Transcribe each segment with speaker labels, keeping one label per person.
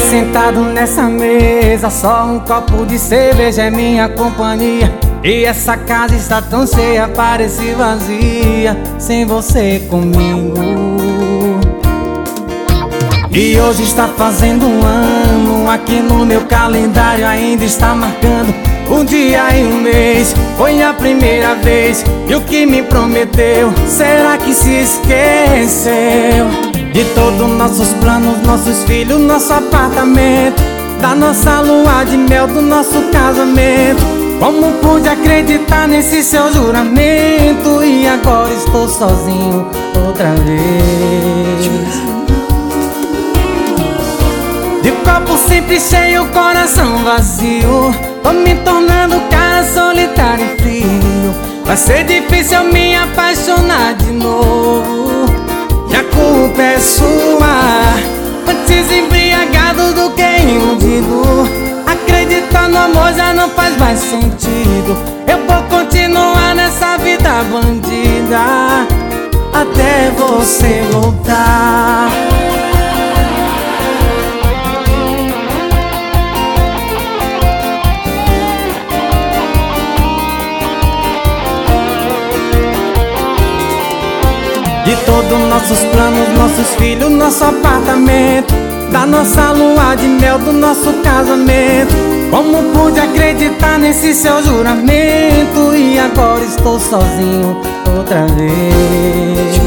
Speaker 1: sentado nessa mesa, só um copo de cerveja é minha companhia. E essa casa está tão cheia, parece vazia sem você comigo. E hoje está fazendo um ano, aqui no meu calendário ainda está marcando um dia e um mês. Foi a primeira vez, e o que me prometeu, será que se esqueceu? De todos nossos planos, nossos filhos, nosso apartamento, da nossa lua de mel, do nosso casamento. Como pude acreditar nesse seu juramento? E agora estou sozinho outra vez. De copo sempre cheio, coração vazio, tô me tornando cara solitário e frio. Vai ser difícil eu me apaixonar de novo, e a culpa é sua. Antes embriagado do que iludido, acreditar no amor já não faz mais sentido. Eu vou continuar nessa vida bandida até você voltar. De todos nossos planos, nossos filhos, nosso apartamento, da nossa lua de mel, do nosso casamento. Como pude acreditar nesse seu juramento? E agora estou sozinho outra vez.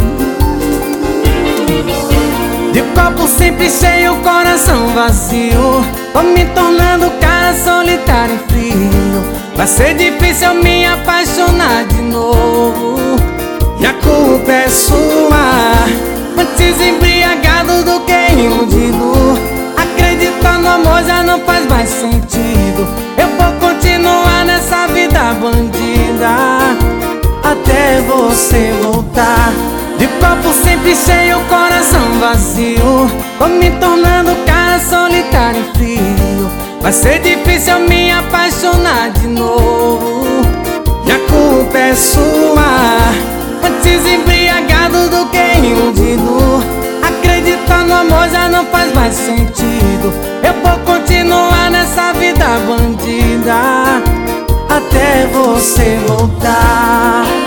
Speaker 1: De copo sempre cheio, coração vazio, tô me tornando cara solitário e frio. Vai ser difícil eu me apaixonar de novo, e a culpa é sua. Antes embriagado do que iludido, acreditar no amor já não faz mais sentido. Eu vou continuar nessa vida bandida até você voltar. De copo sempre cheio, coração vazio, tô me tornando cara solitário e frio. Vai ser difícil eu me apaixonar de novo, e a culpa é sua. Antes embriagado do que iludido, acreditar no amor já não faz mais sentido. Eu vou continuar nessa vida bandida até você voltar.